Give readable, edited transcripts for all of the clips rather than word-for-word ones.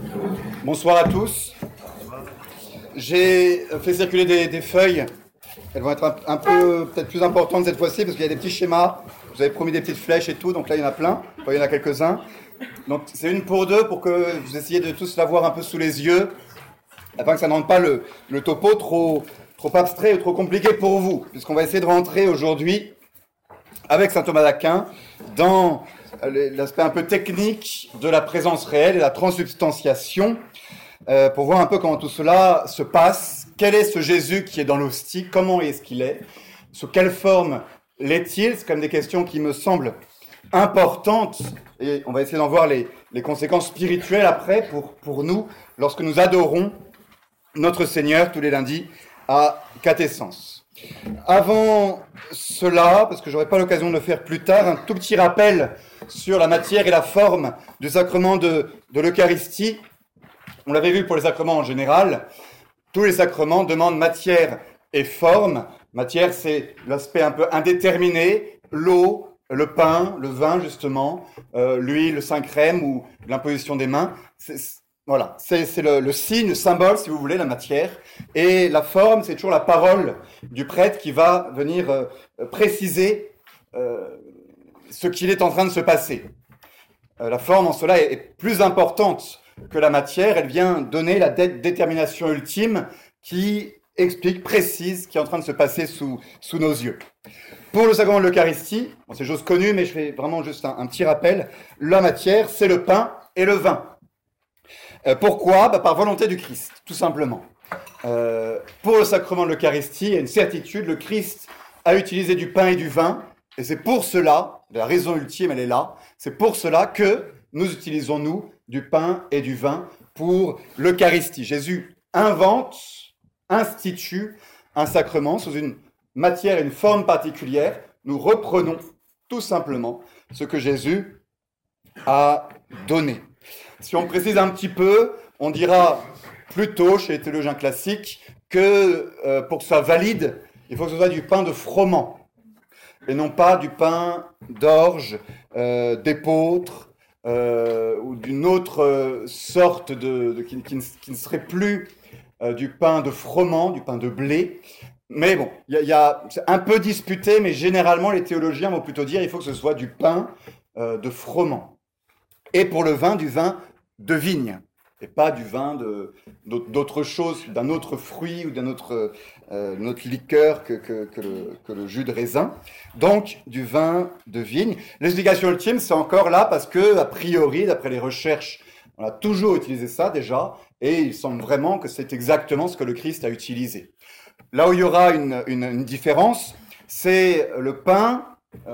Bonsoir à tous. J'ai fait circuler des feuilles. Elles vont être un peu peut-être plus importantes cette fois-ci parce qu'il y a des petits schémas. Vous avez promis des petites flèches et tout, donc là il y en a plein. Enfin, il y en a quelques-uns. Donc c'est une pour deux pour que vous essayiez de tous l'avoir un peu sous les yeux, afin que ça ne rende pas le topo trop abstrait ou trop compliqué pour vous, puisqu'on va essayer de rentrer aujourd'hui avec saint Thomas d'Aquin dans l'aspect un peu technique de la présence réelle et la transsubstantiation, pour voir un peu comment tout cela se passe. Quel est ce Jésus qui est dans l'hostie? Comment est-ce qu'il est? Sous quelle forme l'est-il? C'est quand même des questions qui me semblent importantes, et on va essayer d'en voir les conséquences spirituelles après pour nous, lorsque nous adorons notre Seigneur tous les lundis à Quatessence. Avant cela, parce que j'aurai pas l'occasion de le faire plus tard, un tout petit rappel sur la matière et la forme du sacrement de l'Eucharistie. On l'avait vu pour les sacrements en général. Tous les sacrements demandent matière et forme. Matière, c'est l'aspect un peu indéterminé, l'eau, le pain, le vin justement, l'huile, le saint crème ou l'imposition des mains. Voilà, c'est le signe, le symbole, si vous voulez, la matière. Et la forme, c'est toujours la parole du prêtre qui va venir préciser ce qu'il est en train de se passer. La forme, en cela, est plus importante que la matière. Elle vient donner la détermination ultime qui explique, précise, ce qui est en train de se passer sous nos yeux. Pour le sacrement de l'Eucharistie, bon, c'est chose connue, mais je fais vraiment juste un petit rappel. La matière, c'est le pain et le vin. Pourquoi? Par volonté du Christ, tout simplement. Pour le sacrement de l'Eucharistie, il y a une certitude, le Christ a utilisé du pain et du vin, et c'est pour cela, la raison ultime, elle est là, c'est pour cela que nous utilisons, nous, du pain et du vin pour l'Eucharistie. Jésus invente, institue un sacrement sous une matière et une forme particulière. Nous reprenons tout simplement ce que Jésus a donné. Si on précise un petit peu, on dira plutôt chez les théologiens classiques que pour que ce soit valide, il faut que ce soit du pain de froment et non pas du pain d'orge, d'épeautre ou d'une autre sorte qui ne serait plus du pain de froment, du pain de blé. Mais bon, c'est un peu disputé, mais généralement les théologiens vont plutôt dire qu'il faut que ce soit du pain de froment. Et pour le vin, du vin de vigne, et pas du vin d'autre chose, d'un autre fruit ou d'une autre liqueur que le jus de raisin. Donc, du vin de vigne. L'explication ultime, c'est encore là parce que, a priori, d'après les recherches, on a toujours utilisé ça déjà, et il semble vraiment que c'est exactement ce que le Christ a utilisé. Là où il y aura une différence, c'est le pain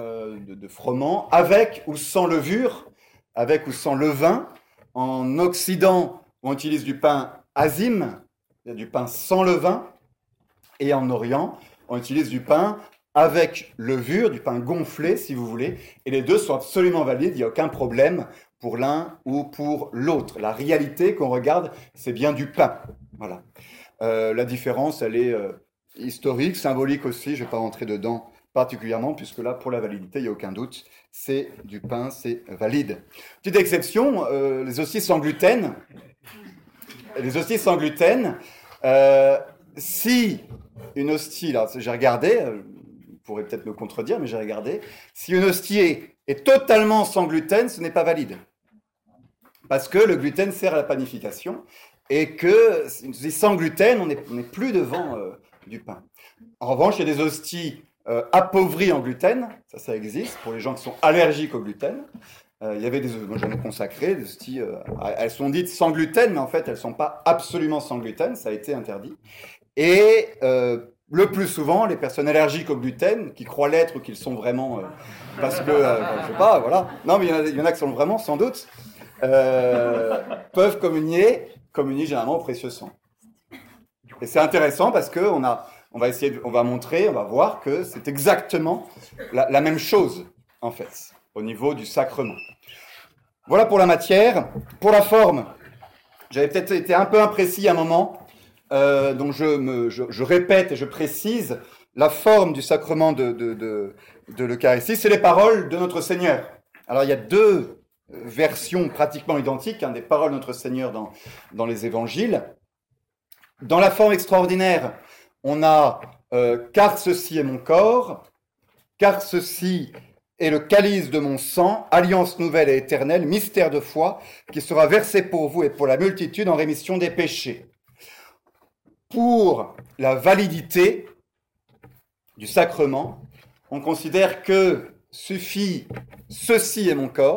de froment avec ou sans levure, avec ou sans levain. En Occident, on utilise du pain azime, du pain sans levain, et en Orient, on utilise du pain avec levure, du pain gonflé, si vous voulez, et les deux sont absolument valides, il n'y a aucun problème pour l'un ou pour l'autre. La réalité qu'on regarde, c'est bien du pain. Voilà. La différence, elle est historique, symbolique aussi, je ne vais pas rentrer dedans particulièrement, puisque là, pour la validité, il n'y a aucun doute, c'est du pain, c'est valide. Petite exception, les hosties sans gluten. Les hosties sans gluten, si une hostie, là, j'ai regardé, vous pourrez peut-être me contredire, mais j'ai regardé, si une hostie est totalement sans gluten, ce n'est pas valide. Parce que le gluten sert à la panification, et que sans gluten, on n'est plus devant du pain. En revanche, il y a des hosties appauvries en gluten, ça existe, pour les gens qui sont allergiques au gluten. Il y avait moi j'en ai consacré, des hosties, elles sont dites sans gluten, mais en fait elles ne sont pas absolument sans gluten, ça a été interdit. Et le plus souvent, les personnes allergiques au gluten, qui croient l'être ou qui le sont vraiment, parce que, je sais pas, voilà, non mais il y en a qui sont vraiment, sans doute, peuvent communier généralement au précieux sang. Et c'est intéressant parce que on va montrer, on va voir que c'est exactement la même chose, en fait, au niveau du sacrement. Voilà pour la matière. Pour la forme, j'avais peut-être été un peu imprécis à un moment, donc je répète et je précise, la forme du sacrement de l'Eucharistie, c'est les paroles de notre Seigneur. Alors il y a deux version pratiquement identique des paroles de notre Seigneur dans les évangiles. Dans la forme extraordinaire, on a « car ceci est mon corps »,« car ceci est le calice de mon sang, alliance nouvelle et éternelle, mystère de foi, qui sera versé pour vous et pour la multitude en rémission des péchés. » Pour la validité du sacrement, on considère que suffit « ceci est mon corps »,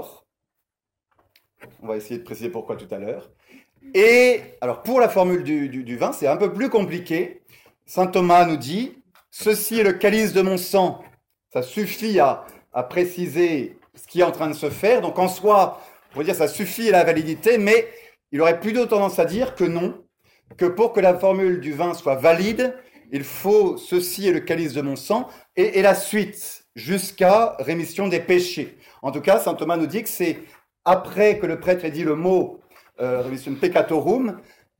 on va essayer de préciser pourquoi tout à l'heure. Et alors pour la formule du vin, c'est un peu plus compliqué. Saint Thomas nous dit « ceci est le calice de mon sang ». Ça suffit à préciser ce qui est en train de se faire. Donc en soi, on pourrait dire ça suffit à la validité, mais il aurait plutôt tendance à dire que non, que pour que la formule du vin soit valide, il faut « ceci est le calice de mon sang » et la suite, jusqu'à rémission des péchés. En tout cas, saint Thomas nous dit que c'est après que le prêtre ait dit le mot remission peccatorum,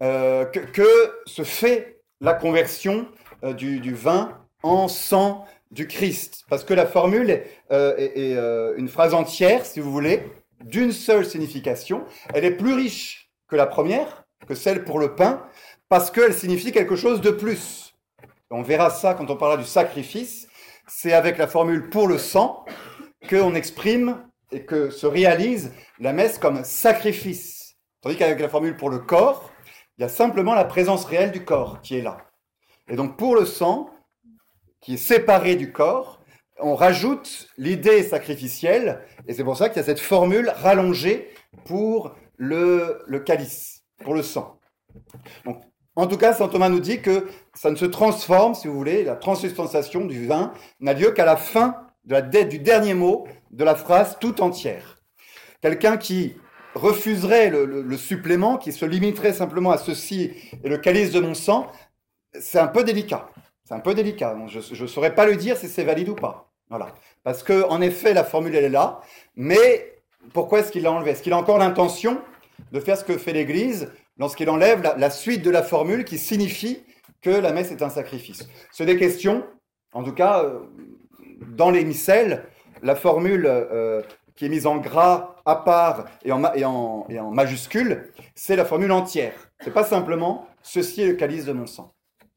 que se fait la conversion du vin en sang du Christ. Parce que la formule est une phrase entière, si vous voulez, d'une seule signification. Elle est plus riche que la première, que celle pour le pain, parce qu'elle signifie quelque chose de plus. On verra ça quand on parlera du sacrifice. C'est avec la formule pour le sang qu'on exprime et que se réalise la messe comme sacrifice. Tandis qu'avec la formule pour le corps, il y a simplement la présence réelle du corps qui est là. Et donc pour le sang, qui est séparé du corps, on rajoute l'idée sacrificielle, et c'est pour ça qu'il y a cette formule rallongée pour le calice, pour le sang. Donc, en tout cas, saint Thomas nous dit que ça ne se transforme, si vous voulez, la transsubstantiation du vin n'a lieu qu'à la fin du dernier mot de la phrase tout entière. Quelqu'un qui refuserait le supplément, qui se limiterait simplement à ceci et le calice de mon sang, c'est un peu délicat. C'est un peu délicat. Je ne saurais pas lui dire si c'est valide ou pas. Voilà. Parce que, en effet, la formule, elle est là. Mais pourquoi est-ce qu'il l'a enlevée ? Est-ce qu'il a encore l'intention de faire ce que fait l'Église lorsqu'il enlève la suite de la formule qui signifie que la messe est un sacrifice ? C'est des questions. En tout cas, dans les missels, la formule qui est mise en gras à part et en majuscule, c'est la formule entière. C'est pas simplement « ceci est le calice de mon sang ».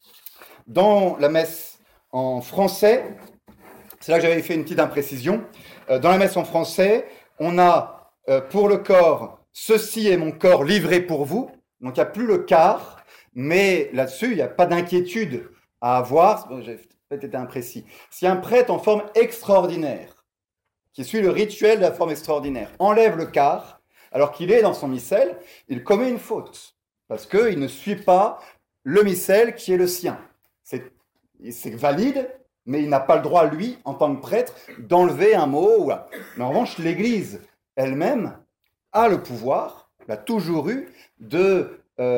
Dans la messe en français, c'est là que j'avais fait une petite imprécision, dans la messe en français, on a pour le corps « ceci est mon corps livré pour vous », donc il n'y a plus le quart, mais là-dessus, il n'y a pas d'inquiétude à avoir, j'ai peut-être été imprécis. Si un prêtre en forme extraordinaire, qui suit le rituel de la forme extraordinaire, enlève le quart, alors qu'il est dans son missel, il commet une faute, parce qu'il ne suit pas le missel qui est le sien. C'est valide, mais il n'a pas le droit, lui, en tant que prêtre, d'enlever un mot. Mais en revanche, l'Église elle-même a le pouvoir, l'a toujours eu, de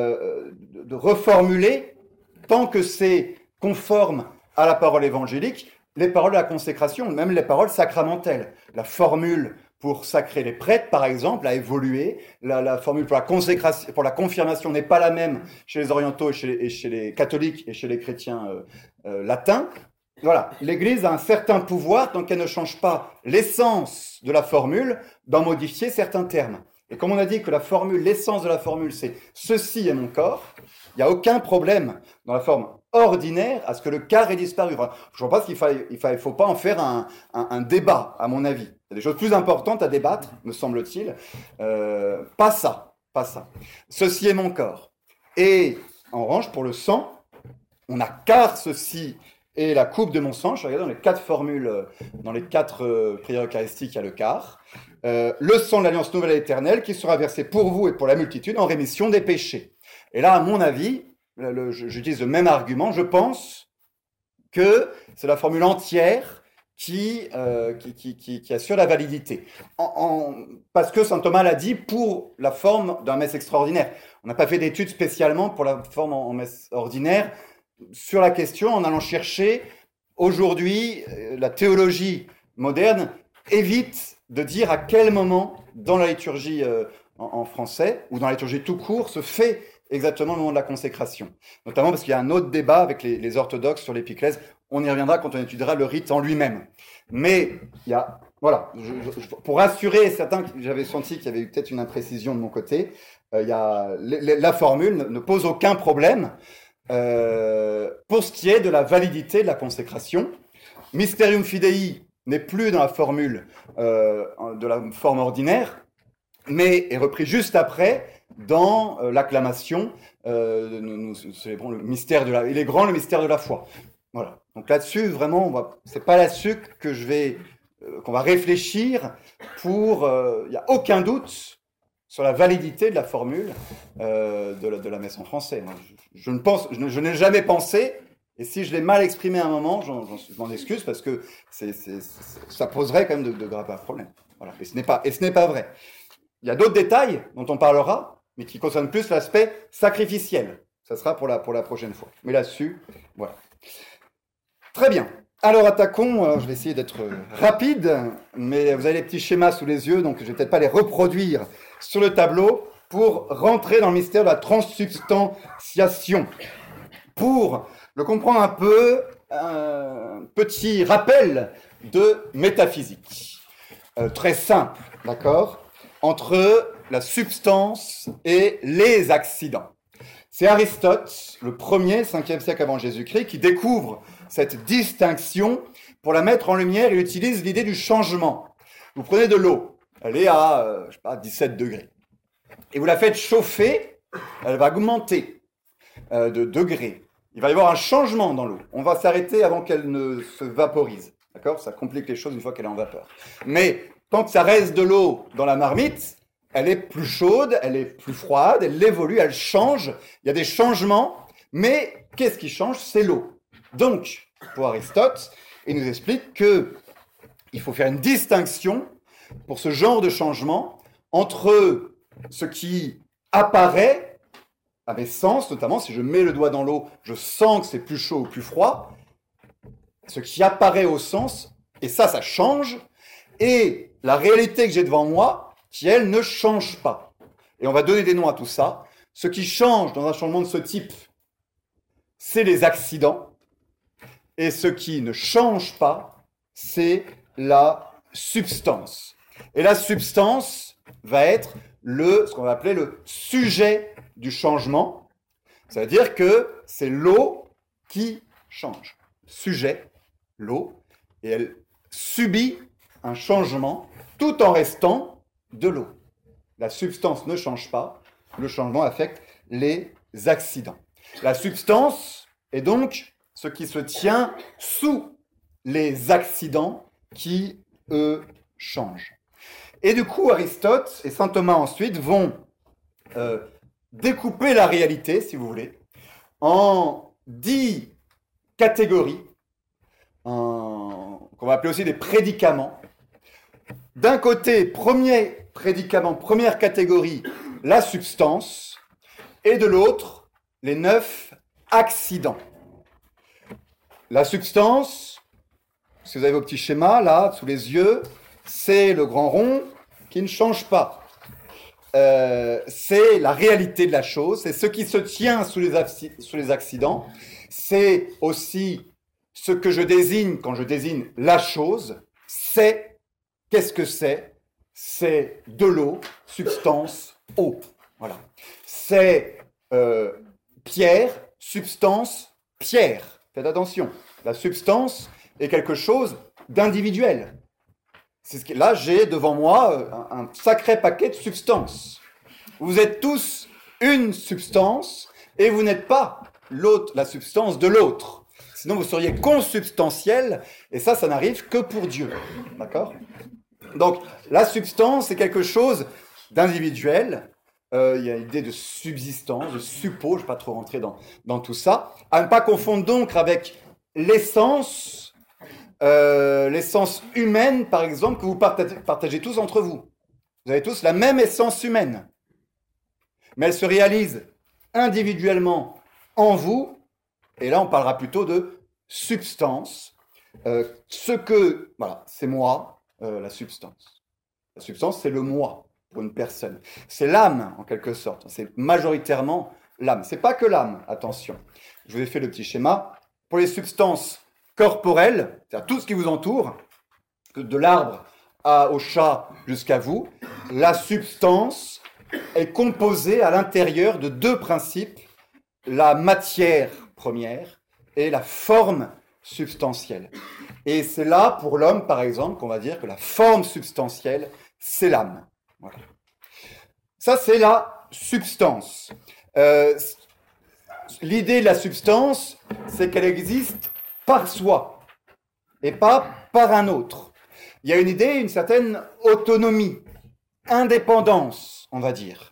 reformuler, tant que c'est conforme à la parole évangélique, les paroles de la consécration, même les paroles sacramentelles. La formule pour sacrer les prêtres, par exemple, a évolué. La formule pour la consécration, pour la confirmation n'est pas la même chez les orientaux et chez les catholiques et chez les chrétiens latins. Voilà, l'Église a un certain pouvoir, donc elle ne change pas l'essence de la formule, d'en modifier certains termes. Et comme on a dit que la formule, l'essence de la formule, c'est « ceci est mon corps », il n'y a aucun problème dans la forme ordinaire à ce que le quart ait disparu. Enfin, je ne pense qu'il ne faut pas en faire un débat, à mon avis. Il y a des choses plus importantes à débattre, me semble-t-il. Pas ça. Ceci est mon corps. Et en revanche, pour le sang, on a car ceci est la coupe de mon sang. Je regarde dans les 4 formules, dans les 4 prières eucharistiques, il y a le quart. Le sang de l'Alliance nouvelle et éternelle qui sera versé pour vous et pour la multitude en rémission des péchés. Et là, à mon avis, j'utilise le même argument, je pense que c'est la formule entière qui assure la validité. Parce que saint Thomas l'a dit pour la forme d'un messe extraordinaire. On n'a pas fait d'études spécialement pour la forme en messe ordinaire sur la question en allant chercher. Aujourd'hui, la théologie moderne évite de dire à quel moment dans la liturgie en français ou dans la liturgie tout court se fait exactement le moment de la consécration. Notamment parce qu'il y a un autre débat avec les orthodoxes sur l'épiclèse. On y reviendra quand on étudiera le rite en lui-même. Mais il y a Voilà, pour rassurer certains, j'avais senti qu'il y avait eu peut-être une imprécision de mon côté. La formule ne pose aucun problème pour ce qui est de la validité de la consécration. Mysterium Fidei n'est plus dans la formule de la forme ordinaire, mais est repris juste après dans l'acclamation. Nous célébrons le mystère de la. Il est grand le mystère de la foi. Voilà. Donc là-dessus, vraiment, c'est pas là-dessus que qu'on va réfléchir pour. Il n'y a aucun doute sur la validité de la formule de la messe en français. Moi, je n'ai jamais pensé. Et si je l'ai mal exprimé à un moment, je m'en excuse parce que ça poserait quand même de graves problèmes. Voilà. Et ce n'est pas vrai. Il y a d'autres détails dont on parlera, mais qui concernent plus l'aspect sacrificiel. Ça sera pour la prochaine fois. Mais là-dessus, voilà. Très bien. Alors attaquons. Je vais essayer d'être rapide, mais vous avez les petits schémas sous les yeux, donc je ne vais peut-être pas les reproduire sur le tableau pour rentrer dans le mystère de la transsubstantiation. Pour le comprendre un peu, un petit rappel de métaphysique. Très simple, d'accord ? Entre la substance et les accidents. C'est Aristote, le premier, 5e siècle avant Jésus-Christ, qui découvre cette distinction. Pour la mettre en lumière, il utilise l'idée du changement. Vous prenez de l'eau, elle est à, 17 degrés. Et vous la faites chauffer, elle va augmenter de degrés. Il va y avoir un changement dans l'eau. On va s'arrêter avant qu'elle ne se vaporise. D'accord ? Ça complique les choses une fois qu'elle est en vapeur. Mais tant que ça reste de l'eau dans la marmite, elle est plus chaude, elle est plus froide, elle évolue, elle change. Il y a des changements, mais qu'est-ce qui change ? C'est l'eau. Donc, pour Aristote, il nous explique qu'il faut faire une distinction pour ce genre de changement entre ce qui apparaît à mes sens, notamment si je mets le doigt dans l'eau, je sens que c'est plus chaud ou plus froid, ce qui apparaît au sens, et ça change, et la réalité que j'ai devant moi, qui elle ne change pas. Et on va donner des noms à tout ça. Ce qui change dans un changement de ce type, c'est les accidents, et ce qui ne change pas, c'est la substance. Et la substance va être ce qu'on va appeler le sujet du changement, c'est-à-dire que c'est l'eau qui change. Sujet, l'eau, et elle subit un changement tout en restant de l'eau. La substance ne change pas, le changement affecte les accidents. La substance est donc ce qui se tient sous les accidents qui, eux, changent. Et du coup, Aristote et saint Thomas ensuite vont découper la réalité, si vous voulez, en 10 catégories, qu'on va appeler aussi des prédicaments. D'un côté, premier prédicament, première catégorie, la substance, et de l'autre, les 9 accidents. La substance, si vous avez vos petits schémas là, sous les yeux, c'est le grand rond qui ne change pas. C'est la réalité de la chose, c'est ce qui se tient sous les accidents, c'est aussi ce que je désigne quand je désigne la chose, c'est, qu'est-ce que c'est ? C'est de l'eau, substance, eau. Voilà. C'est pierre, substance, pierre. Faites attention, la substance est quelque chose d'individuel. Là, j'ai devant moi un sacré paquet de substances. Vous êtes tous une substance et vous n'êtes pas la substance de l'autre. Sinon, vous seriez consubstantiel et ça n'arrive que pour Dieu. D'accord ? Donc, la substance est quelque chose d'individuel. Il y a l'idée de subsistance, de suppos, je ne vais pas trop rentrer dans tout ça. À ne pas confondre donc avec l'essence humaine, par exemple, que vous partagez tous entre vous. Vous avez tous la même essence humaine. Mais elle se réalise individuellement en vous, et là on parlera plutôt de substance. Voilà, c'est moi, la substance. La substance, c'est le moi pour une personne. C'est l'âme, en quelque sorte. C'est majoritairement l'âme. C'est pas que l'âme, attention. Je vous ai fait le petit schéma. Pour les substances corporelles, c'est-à-dire tout ce qui vous entoure, de l'arbre au chat jusqu'à vous, la substance est composée à l'intérieur de deux principes, la matière première et la forme substantielle. Et c'est là, pour l'homme, par exemple, qu'on va dire que la forme substantielle, c'est l'âme. Voilà. Ça, c'est la substance. L'idée de la substance, c'est qu'elle existe par soi et pas par un autre. Il y a une idée, une certaine autonomie, indépendance, on va dire.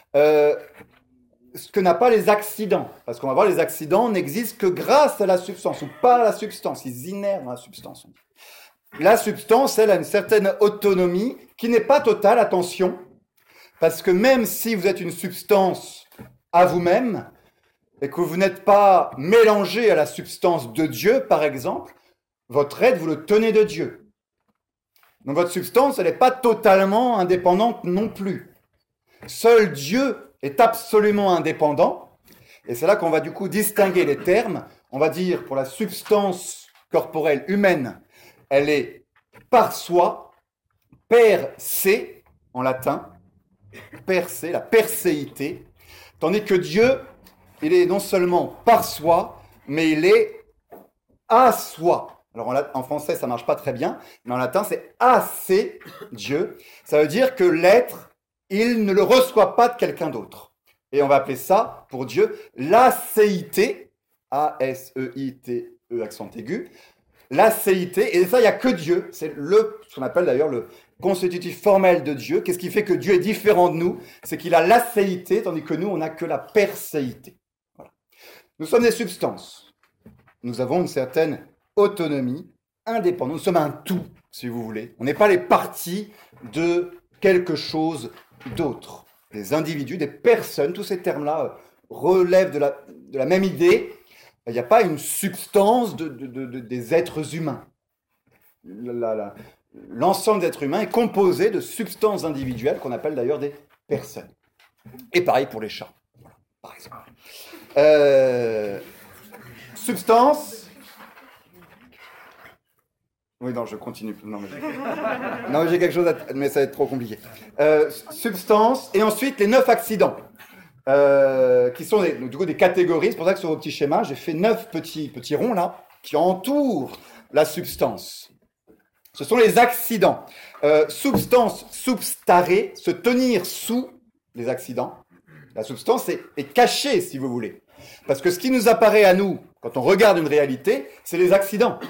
Ce que n'a pas les accidents. Parce qu'on va voir, les accidents n'existent que grâce à la substance, ou par la substance. Ils inhèrent dans la substance. La substance, elle, a une certaine autonomie qui n'est pas totale, attention, parce que même si vous êtes une substance à vous-même, et que vous n'êtes pas mélangé à la substance de Dieu, par exemple, votre être, vous le tenez de Dieu. Donc votre substance, elle n'est pas totalement indépendante non plus. Seul Dieu est absolument indépendant, et c'est là qu'on va du coup distinguer les termes. On va dire pour la substance corporelle humaine, elle est par soi, per se en latin, per se, la perséité, tandis que Dieu, il est non seulement par soi, mais il est à soi. Alors en français, ça ne marche pas très bien, mais en latin, c'est assez Dieu. Ça veut dire que l'être, il ne le reçoit pas de quelqu'un d'autre. Et on va appeler ça, pour Dieu, l'acéité, A-S-E-I-T-E, accent aigu, l'acéité, et ça, il n'y a que Dieu. C'est ce qu'on appelle d'ailleurs le constitutif formel de Dieu. Qu'est-ce qui fait que Dieu est différent de nous? C'est qu'il a l'acéité, tandis que nous, on n'a que la perséité. Voilà. Nous sommes des substances. Nous avons une certaine autonomie, indépendance. Nous sommes un tout, si vous voulez. On n'est pas les parties de quelque chose d'autre. Des individus, des personnes, tous ces termes-là relèvent de la même idée. Il n'y a pas une substance des êtres humains. L'ensemble des êtres humains est composé de substances individuelles qu'on appelle d'ailleurs des personnes. Et pareil pour les chats, voilà, par exemple. Substance. Oui, non, je continue. Non, mais j'ai quelque chose mais ça va être trop compliqué. Substance, et ensuite les 9 accidents, qui sont du coup des catégories. C'est pour ça que sur vos petits schémas, j'ai fait 9 petits ronds là, qui entourent la substance. Ce sont les accidents. Substance, substare, se tenir sous les accidents. La substance est cachée, si vous voulez. Parce que ce qui nous apparaît à nous, quand on regarde une réalité, c'est les accidents.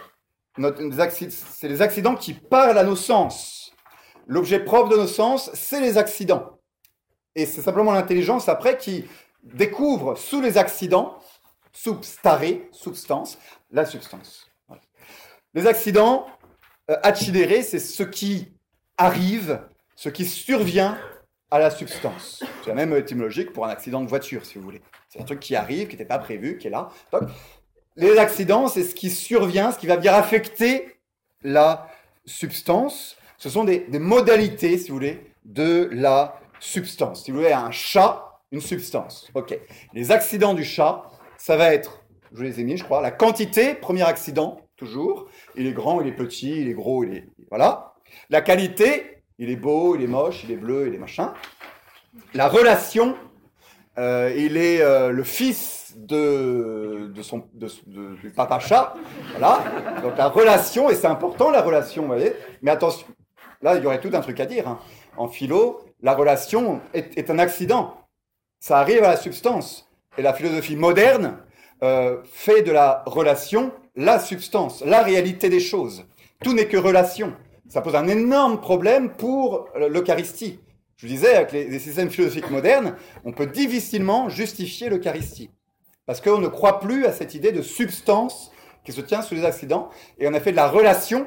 C'est les accidents qui parlent à nos sens. L'objet propre de nos sens, c'est les accidents. Et c'est simplement l'intelligence, après, qui découvre sous les accidents, substare, substance, la substance. Voilà. Les accidents, accidere, c'est ce qui arrive, ce qui survient à la substance. C'est la même étymologique pour un accident de voiture, si vous voulez. C'est un truc qui arrive, qui n'était pas prévu, qui est là. Donc, les accidents, c'est ce qui survient, ce qui va venir affecter la substance. Ce sont des modalités, si vous voulez, de la substance. Si vous voulez, un chat, une substance. Ok. Les accidents du chat, ça va être, je vous les ai mis, je crois, la quantité, premier accident, toujours. Il est grand, il est petit, il est gros, il est... Voilà. La qualité, il est beau, il est moche, il est bleu, il est machin. La relation, il est le fils du papa chat, voilà. Donc la relation, et c'est important la relation, vous voyez. Mais attention, là il y aurait tout un truc à dire. Hein. En philo, la relation est un accident. Ça arrive à la substance. Et la philosophie moderne fait de la relation la substance, la réalité des choses. Tout n'est que relation. Ça pose un énorme problème pour l'Eucharistie. Je vous disais, avec les systèmes philosophiques modernes, on peut difficilement justifier l'Eucharistie. Parce qu'on ne croit plus à cette idée de substance qui se tient sous les accidents. Et on a fait de la relation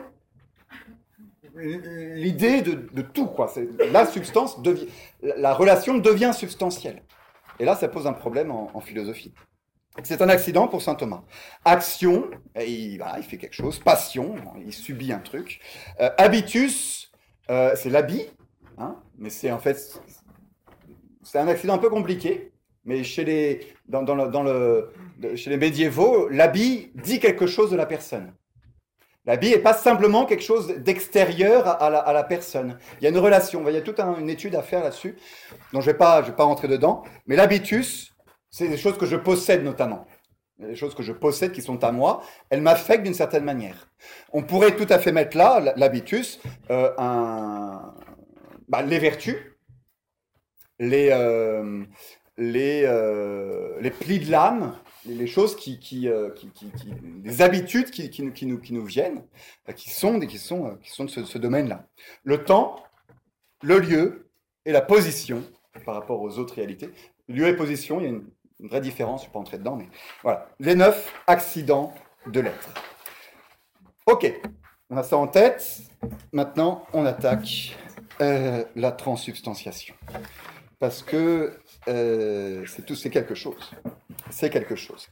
l'idée de tout, quoi. La substance la relation devient substantielle. Et là, ça pose un problème en philosophie. C'est un accident pour saint Thomas. Action, il fait quelque chose. Passion, il subit un truc. Habitus, c'est l'habit, hein, mais c'est un accident un peu compliqué. Mais chez les médiévaux, l'habit dit quelque chose de la personne. L'habit n'est pas simplement quelque chose d'extérieur à la personne. Il y a une relation. Il y a toute une étude à faire là-dessus, dont je vais pas rentrer dedans. Mais l'habitus, c'est des choses que je possède notamment. Les choses que je possède qui sont à moi, elles m'affectent d'une certaine manière. On pourrait tout à fait mettre là, l'habitus, les vertus, les plis de l'âme, les choses les habitudes qui nous viennent, qui sont de ce domaine-là. Le temps, le lieu et la position par rapport aux autres réalités. Lieu et position, il y a une vraie différence, je ne vais pas entrer dedans, mais voilà. Les 9 accidents de l'être. Ok, on a ça en tête. Maintenant, on attaque la transsubstantiation. Parce que c'est quelque chose. C'est quelque chose.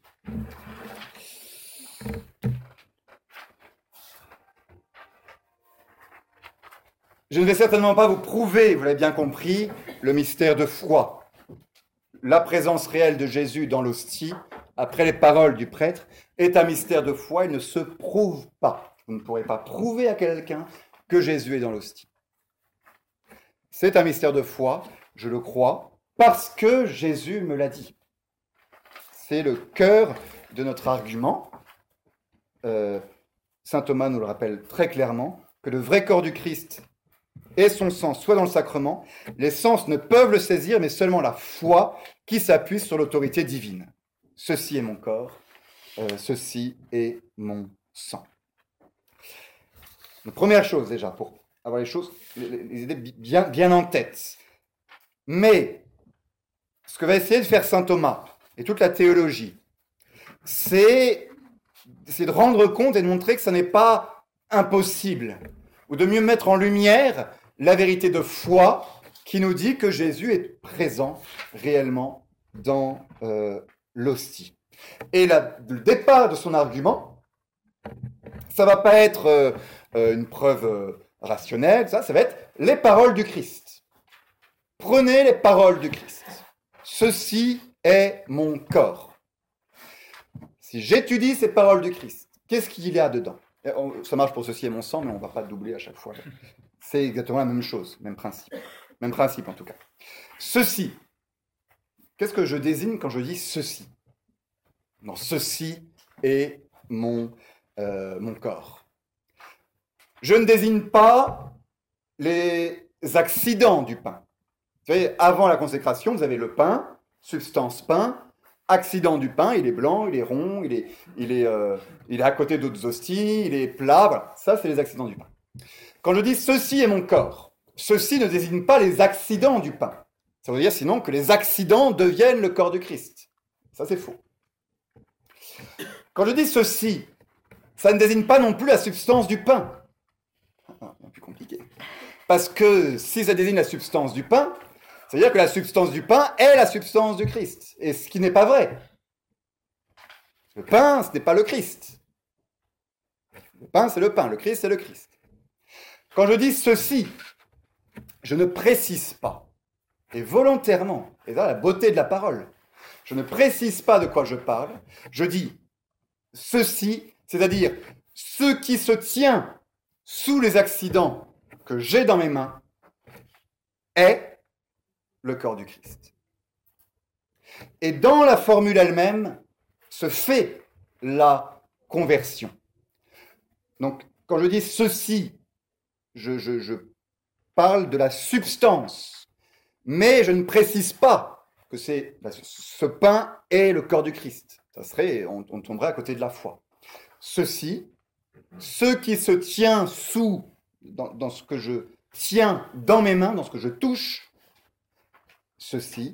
Je ne vais certainement pas vous prouver, vous l'avez bien compris, le mystère de foi. La présence réelle de Jésus dans l'hostie, après les paroles du prêtre, est un mystère de foi. Il ne se prouve pas. Vous ne pourrez pas prouver à quelqu'un que Jésus est dans l'hostie. C'est un mystère de foi, je le crois, parce que Jésus me l'a dit. C'est le cœur de notre argument. Saint Thomas nous le rappelle très clairement, que le vrai corps du Christ et son sang soit dans le sacrement. Les sens ne peuvent le saisir, mais seulement la foi qui s'appuie sur l'autorité divine. Ceci est mon corps, ceci est mon sang. Donc, première chose déjà, pour avoir les idées bien en tête. Mais ce que va essayer de faire saint Thomas et toute la théologie, c'est de rendre compte et de montrer que ça n'est pas impossible, ou de mieux mettre en lumière la vérité de foi qui nous dit que Jésus est présent réellement dans l'hostie. Et le départ de son argument, ça ne va pas être une preuve rationnelle, ça va être les paroles du Christ. Prenez les paroles du Christ. Ceci est mon corps. Si j'étudie ces paroles du Christ, qu'est-ce qu'il y a dedans ? Ça marche pour ceci est mon sang, mais on ne va pas doubler à chaque fois. C'est exactement la même chose, même principe. Même principe en tout cas. Ceci, qu'est-ce que je désigne quand je dis ceci ? Non, ceci est mon corps. Je ne désigne pas les accidents du pain. Vous savez, avant la consécration, vous avez le pain, substance pain, accident du pain, il est blanc, il est rond, il est à côté d'autres hosties, il est plat, voilà. Ça, c'est les accidents du pain. Quand je dis « ceci est mon corps », ceci ne désigne pas les accidents du pain. Ça veut dire sinon que les accidents deviennent le corps du Christ. Ça, c'est faux. Quand je dis « ceci », ça ne désigne pas non plus la substance du pain. C'est plus compliqué. Parce que si ça désigne la substance du pain, ça veut dire que la substance du pain est la substance du Christ. Et ce qui n'est pas vrai. Le pain, ce n'est pas le Christ. Le pain, c'est le pain. Le Christ, c'est le Christ. Quand je dis ceci, je ne précise pas. Et volontairement, et là, la beauté de la parole, je ne précise pas de quoi je parle. Je dis ceci, c'est-à-dire ce qui se tient sous les accidents que j'ai dans mes mains est le corps du Christ. Et dans la formule elle-même se fait la conversion. Donc, quand je dis ceci, je parle de la substance, mais je ne précise pas que ce pain est le corps du Christ. Ça serait, on tomberait à côté de la foi. Ceci, ce qui se tient dans ce que je tiens dans mes mains, dans ce que je touche, ceci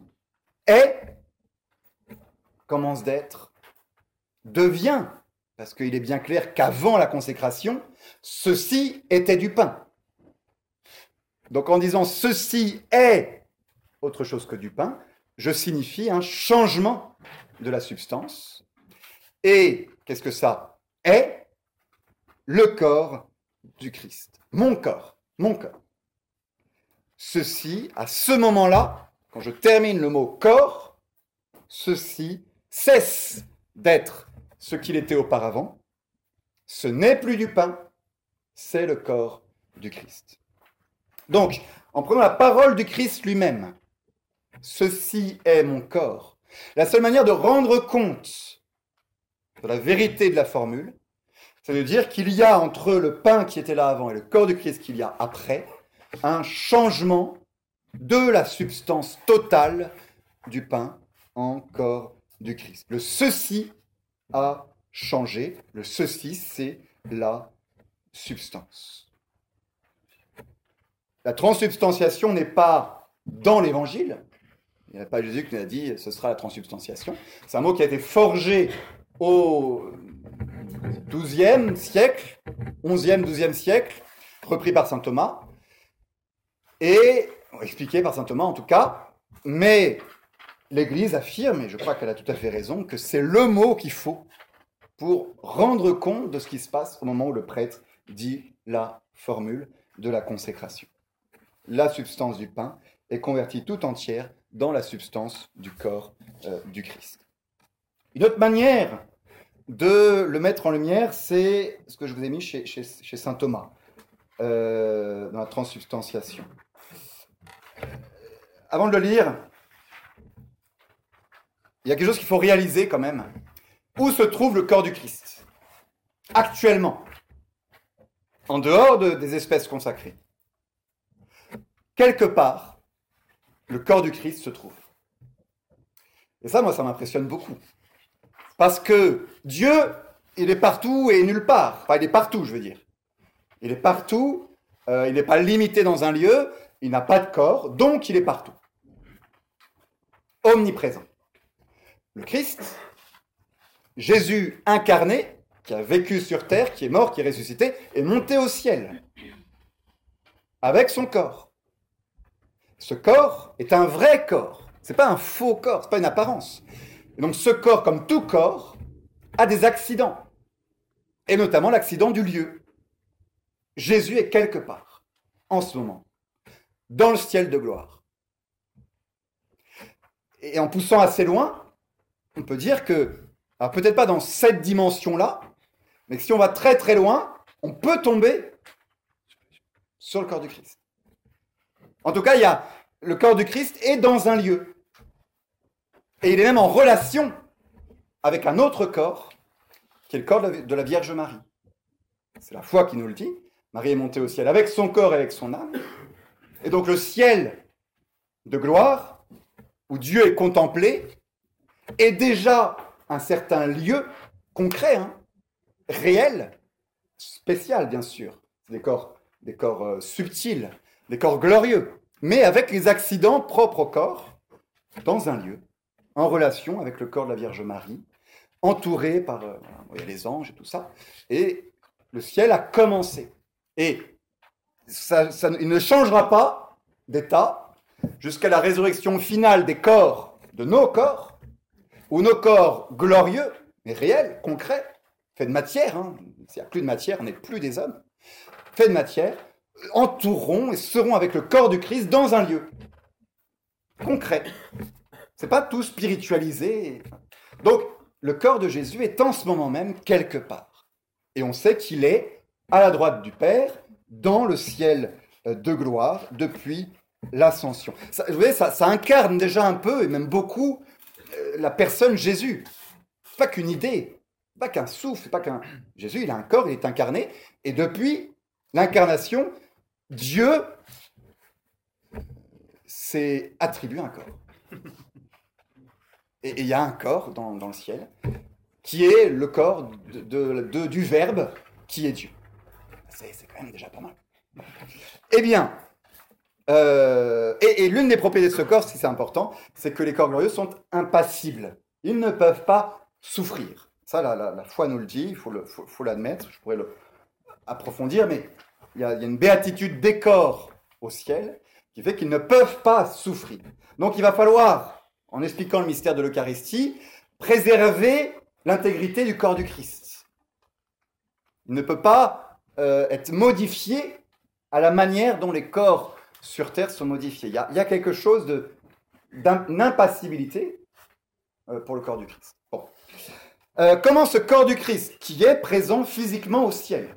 commence d'être, devient, parce qu'il est bien clair qu'avant la consécration, ceci était du pain. Donc en disant ceci est autre chose que du pain, je signifie un changement de la substance. Et qu'est-ce que ça est ? Le corps du Christ. Mon corps. Mon corps. Ceci, à ce moment-là, quand je termine le mot corps, ceci cesse d'être ce qu'il était auparavant. Ce n'est plus du pain, c'est le corps du Christ. Donc, en prenant la parole du Christ lui-même, ceci est mon corps. La seule manière de rendre compte de la vérité de la formule, c'est de dire qu'il y a entre le pain qui était là avant et le corps du Christ qu'il y a après, un changement de la substance totale du pain en corps du Christ. Le ceci a changé, le ceci c'est la substance. La transsubstantiation n'est pas dans l'évangile. Il n'y a pas Jésus qui nous a dit ce sera la transsubstantiation. C'est un mot qui a été forgé au XIIe siècle, XIe, XIIe siècle, repris par saint Thomas, et expliqué par saint Thomas en tout cas, mais l'Église affirme, et je crois qu'elle a tout à fait raison, que c'est le mot qu'il faut pour rendre compte de ce qui se passe au moment où le prêtre dit la formule de la consécration. La substance du pain est convertie tout entière dans la substance du corps du Christ. Une autre manière de le mettre en lumière, c'est ce que je vous ai mis chez saint Thomas, dans la transsubstantiation. Avant de le lire, il y a quelque chose qu'il faut réaliser quand même. Où se trouve le corps du Christ actuellement, en dehors des espèces consacrées? Quelque part, le corps du Christ se trouve. Et ça, moi, ça m'impressionne beaucoup. Parce que Dieu, il est partout et nulle part. Enfin, il est partout, je veux dire. Il est partout, il n'est pas limité dans un lieu, il n'a pas de corps, donc il est partout. Omniprésent. Le Christ, Jésus incarné, qui a vécu sur terre, qui est mort, qui est ressuscité, est monté au ciel, avec son corps. Ce corps est un vrai corps, c'est pas un faux corps, c'est pas une apparence. Et donc ce corps, comme tout corps, a des accidents, et notamment l'accident du lieu. Jésus est quelque part, en ce moment, dans le ciel de gloire. Et en poussant assez loin, on peut dire que, alors peut-être pas dans cette dimension-là, mais que si on va très très loin, on peut tomber sur le corps du Christ. En tout cas, le corps du Christ est dans un lieu. Et il est même en relation avec un autre corps, qui est le corps de la Vierge Marie. C'est la foi qui nous le dit. Marie est montée au ciel avec son corps et avec son âme. Et donc le ciel de gloire, où Dieu est contemplé, est déjà un certain lieu concret, réel, spécial bien sûr. Des corps subtils, des corps glorieux, mais avec les accidents propres au corps, dans un lieu, en relation avec le corps de la Vierge Marie, entouré par les anges et tout ça. Et le ciel a commencé. Et il ne changera pas d'état jusqu'à la résurrection finale des corps, de nos corps, où nos corps glorieux, mais réels, concrets, faits de matière, s'il n'y a plus de matière, on n'est plus des hommes, faits de matière, entoureront et seront avec le corps du Christ dans un lieu concret. C'est pas tout spiritualisé. Donc, le corps de Jésus est en ce moment même quelque part. Et on sait qu'il est à la droite du Père, dans le ciel de gloire, depuis l'ascension. Vous voyez, ça incarne déjà un peu, et même beaucoup, la personne Jésus. C'est pas qu'une idée, pas qu'un souffle, c'est pas qu'un... Jésus, il a un corps, il est incarné, et depuis l'incarnation, Dieu s'est attribué un corps. Et il y a un corps dans le ciel, qui est le corps du Verbe, qui est Dieu. C'est quand même déjà pas mal. Eh bien, et l'une des propriétés de ce corps, si c'est important, c'est que les corps glorieux sont impassibles. Ils ne peuvent pas souffrir. Ça, la foi nous le dit, il faut l'admettre, je pourrais approfondir, mais il y a une béatitude des corps au ciel qui fait qu'ils ne peuvent pas souffrir. Donc il va falloir, en expliquant le mystère de l'Eucharistie, préserver l'intégrité du corps du Christ. Il ne peut pas être modifié à la manière dont les corps sur Terre sont modifiés. Il y a quelque chose d'impassibilité pour le corps du Christ. Bon. Comment ce corps du Christ, qui est présent physiquement au ciel,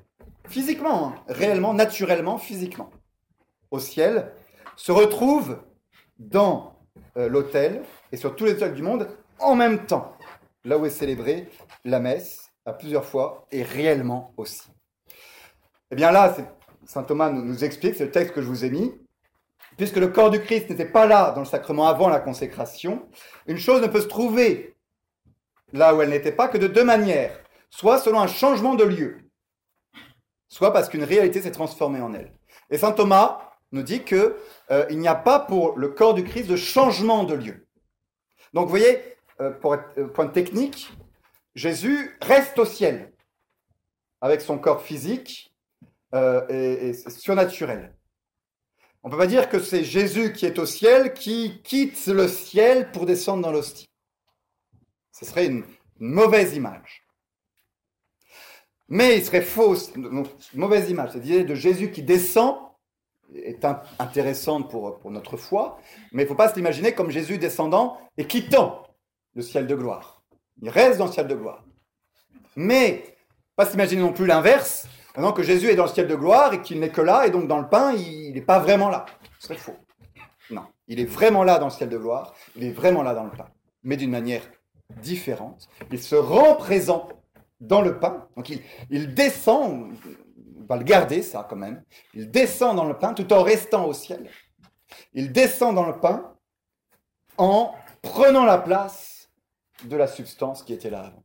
physiquement, hein, réellement, naturellement, physiquement, au ciel, se retrouvent dans l'autel et sur tous les autels du monde en même temps, là où est célébrée la messe à plusieurs fois et réellement aussi. Eh bien là, saint Thomas nous explique, c'est le texte que je vous ai mis, puisque le corps du Christ n'était pas là dans le sacrement avant la consécration, une chose ne peut se trouver là où elle n'était pas que de deux manières, soit selon un changement de lieu, soit parce qu'une réalité s'est transformée en elle. Et saint Thomas nous dit qu'il n'y a pas pour le corps du Christ de changement de lieu. Donc vous voyez, pour être point technique, Jésus reste au ciel avec son corps physique et surnaturel. On ne peut pas dire que c'est Jésus qui est au ciel qui quitte le ciel pour descendre dans l'hostie. Ce serait une mauvaise image. Mais il serait faux, une mauvaise image. Cette idée de Jésus qui descend est intéressante pour notre foi, mais il ne faut pas se l'imaginer comme Jésus descendant et quittant le ciel de gloire. Il reste dans le ciel de gloire. Mais, pas s'imaginer non plus l'inverse, maintenant que Jésus est dans le ciel de gloire et qu'il n'est que là, et donc dans le pain, il n'est pas vraiment là. Ce serait faux. Non, il est vraiment là dans le ciel de gloire, il est vraiment là dans le pain, mais d'une manière différente. Il se rend présent dans le pain, donc il descend, on va le garder ça quand même, il descend dans le pain tout en restant au ciel. Il descend dans le pain en prenant la place de la substance qui était là avant.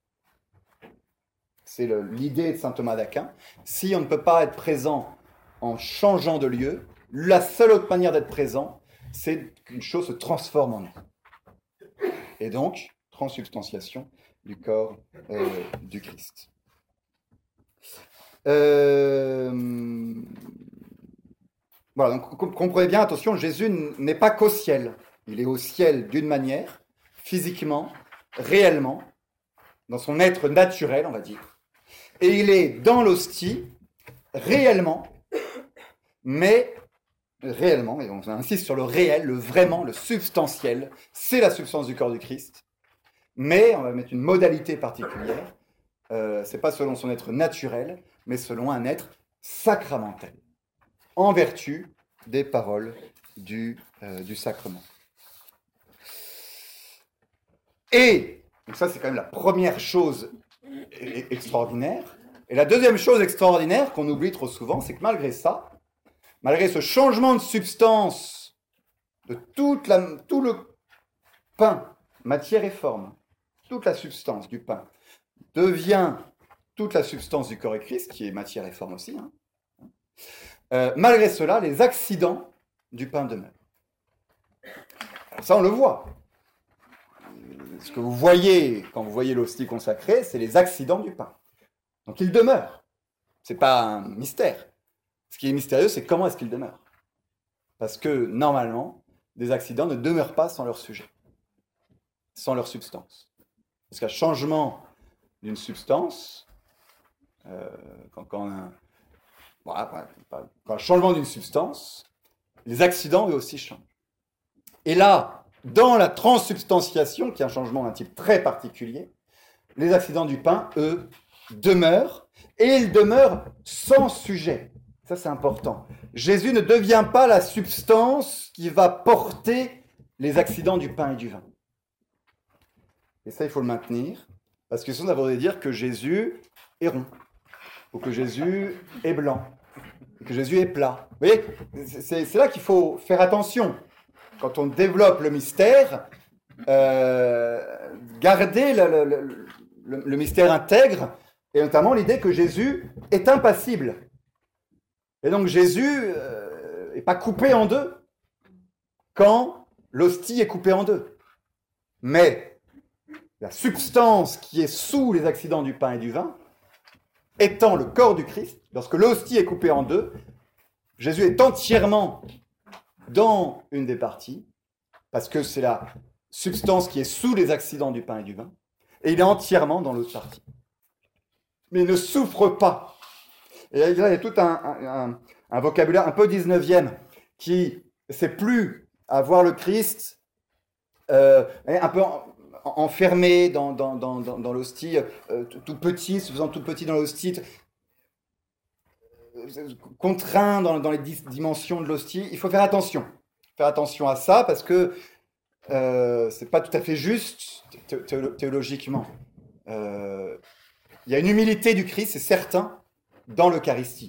C'est l'idée de saint Thomas d'Aquin. Si on ne peut pas être présent en changeant de lieu, la seule autre manière d'être présent, c'est qu'une chose se transforme en nous. Et donc, transsubstantiation du corps du Christ. Voilà, donc comprenez bien, attention, Jésus n'est pas qu'au ciel. Il est au ciel d'une manière, physiquement, réellement, dans son être naturel, on va dire. Et il est dans l'hostie, réellement, mais réellement, et on insiste sur le réel, le vraiment, le substantiel, c'est la substance du corps du Christ, mais on va mettre une modalité particulière, c'est pas selon son être naturel, mais selon un être sacramentel, en vertu des paroles du sacrement. Et, donc ça c'est quand même la première chose extraordinaire, et la deuxième chose extraordinaire qu'on oublie trop souvent, c'est que malgré ça, malgré ce changement de substance de tout le pain, matière et forme, toute la substance du pain devient toute la substance du corps et Christ, qui est matière et forme aussi. Malgré cela, les accidents du pain demeurent. Alors ça, on le voit. Ce que vous voyez quand vous voyez l'hostie consacrée, c'est les accidents du pain. Donc il demeure. Ce n'est pas un mystère. Ce qui est mystérieux, c'est comment est-ce qu'il demeure. Parce que, normalement, des accidents ne demeurent pas sans leur sujet, sans leur substance. Parce qu'un changement d'une substance, quand un changement d'une substance, les accidents, eux aussi, changent. Et là, dans la transsubstantiation, qui est un changement d'un type très particulier, les accidents du pain, eux, demeurent, et ils demeurent sans sujet. Ça, c'est important. Jésus ne devient pas la substance qui va porter les accidents du pain et du vin. Et ça, il faut le maintenir, parce que sinon, ça voudrait dire que Jésus est rond, ou que Jésus est blanc, ou que Jésus est plat. Vous voyez, c'est là qu'il faut faire attention. Quand on développe le mystère, garder le mystère intègre, et notamment l'idée que Jésus est impassible. Et donc Jésus n'est pas coupé en deux quand l'hostie est coupée en deux. Mais la substance qui est sous les accidents du pain et du vin, étant le corps du Christ, lorsque l'hostie est coupée en deux, Jésus est entièrement dans une des parties, parce que c'est la substance qui est sous les accidents du pain et du vin, et il est entièrement dans l'autre partie. Mais il ne souffre pas. Et là, il y a tout un vocabulaire un peu 19e qui ne sait plus à voir le Christ un peu enfermé dans l'hostie, tout petit, se faisant tout petit dans l'hostie. contraint dans les dimensions de l'hostie. Il faut faire attention. Faire attention à ça parce que c'est pas tout à fait juste théologiquement. Il y a une humilité du Christ, c'est certain, dans l'Eucharistie.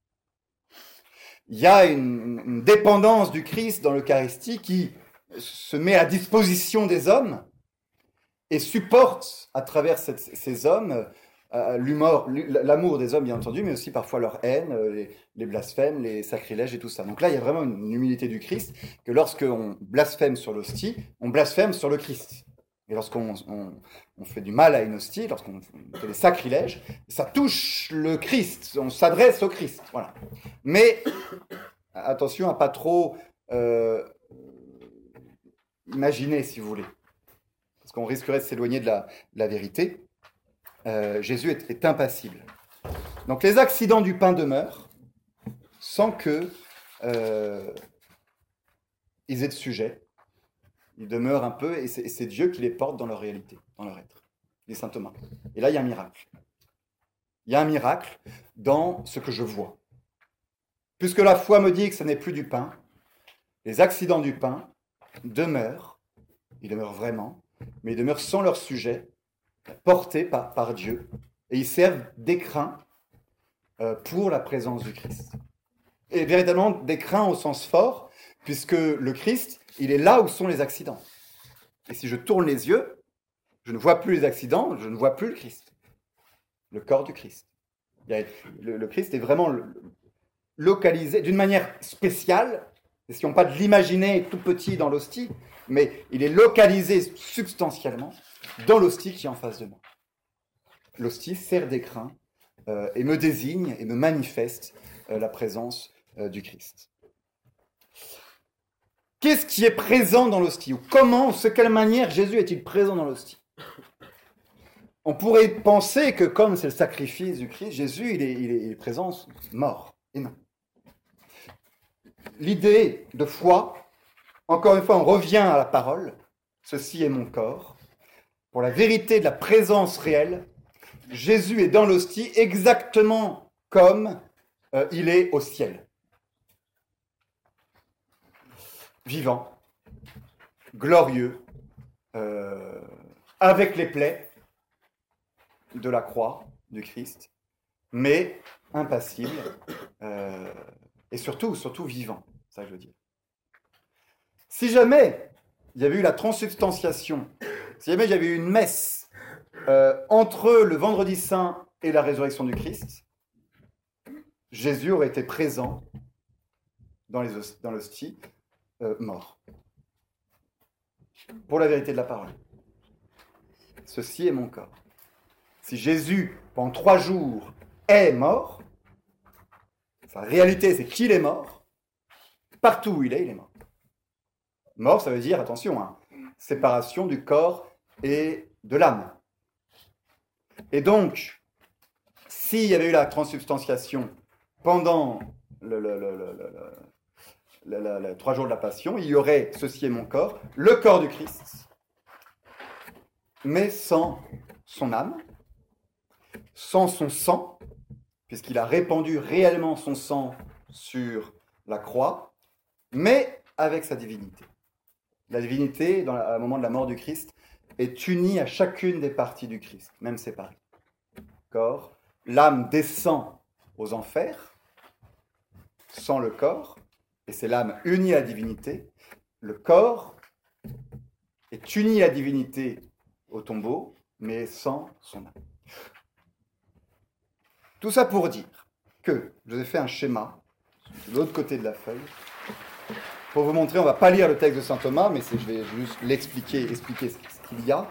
Il y a une dépendance du Christ dans l'Eucharistie qui se met à disposition des hommes et supporte à travers ces hommes l'amour des hommes, bien entendu, mais aussi parfois leur haine, les blasphèmes, les sacrilèges et tout ça. Donc là, il y a vraiment une humilité du Christ, que lorsqu'on blasphème sur l'hostie, on blasphème sur le Christ. Et lorsqu'on fait du mal à une hostie, lorsqu'on fait des sacrilèges, ça touche le Christ, on s'adresse au Christ. Voilà. Mais attention à pas trop imaginer, si vous voulez, parce qu'on risquerait de s'éloigner de la vérité. Jésus est impassible. Donc les accidents du pain demeurent sans que ils aient de sujet. Ils demeurent un peu, et c'est Dieu qui les porte dans leur réalité, dans leur être. Il dit saint Thomas. Et là, il y a un miracle. Il y a un miracle dans ce que je vois. Puisque la foi me dit que ce n'est plus du pain, les accidents du pain demeurent, ils demeurent vraiment, mais ils demeurent sans leur sujet, portés par Dieu, et ils servent d'écrin pour la présence du Christ. Et véritablement d'écrin au sens fort, puisque le Christ, il est là où sont les accidents. Et si je tourne les yeux, je ne vois plus les accidents, je ne vois plus le Christ, le corps du Christ. Le Christ est vraiment localisé d'une manière spéciale, n'essayons pas de l'imaginer tout petit dans l'hostie, mais il est localisé substantiellement dans l'hostie qui est en face de moi. L'hostie sert d'écrin et me désigne et me manifeste la présence du Christ. Qu'est-ce qui est présent dans l'hostie? Ou comment, de quelle manière Jésus est-il présent dans l'hostie? On pourrait penser que comme c'est le sacrifice du Christ, Jésus il est présent mort. Et non. L'idée de foi, encore une fois, on revient à la parole. Ceci est mon corps. Pour la vérité de la présence réelle, Jésus est dans l'hostie exactement comme il est au ciel. Vivant, glorieux, avec les plaies de la croix du Christ, mais impassible et surtout vivant, c'est ça que je veux dire. Si jamais il y avait eu la transsubstantiation, si jamais il y avait eu une messe entre le vendredi saint et la résurrection du Christ, Jésus aurait été présent dans l'hostie, mort. Pour la vérité de la parole. Ceci est mon corps. Si Jésus, pendant 3 jours, est mort, sa réalité c'est qu'il est mort, partout où il est mort. Mort, ça veut dire, attention, séparation du corps et de l'âme. Et donc, s'il y avait eu la transsubstantiation pendant les 3 jours de la Passion, il y aurait, ceci est mon corps, le corps du Christ, mais sans son âme, sans son sang, puisqu'il a répandu réellement son sang sur la croix, mais avec sa divinité. La divinité, au moment de la mort du Christ, est unie à chacune des parties du Christ, même séparée. Corps, l'âme descend aux enfers, sans le corps, et c'est l'âme unie à la divinité. Le corps est uni à la divinité au tombeau, mais sans son âme. Tout ça pour dire que je vous ai fait un schéma de l'autre côté de la feuille pour vous montrer, on ne va pas lire le texte de saint Thomas, mais je vais juste expliquer ce qu'il y a.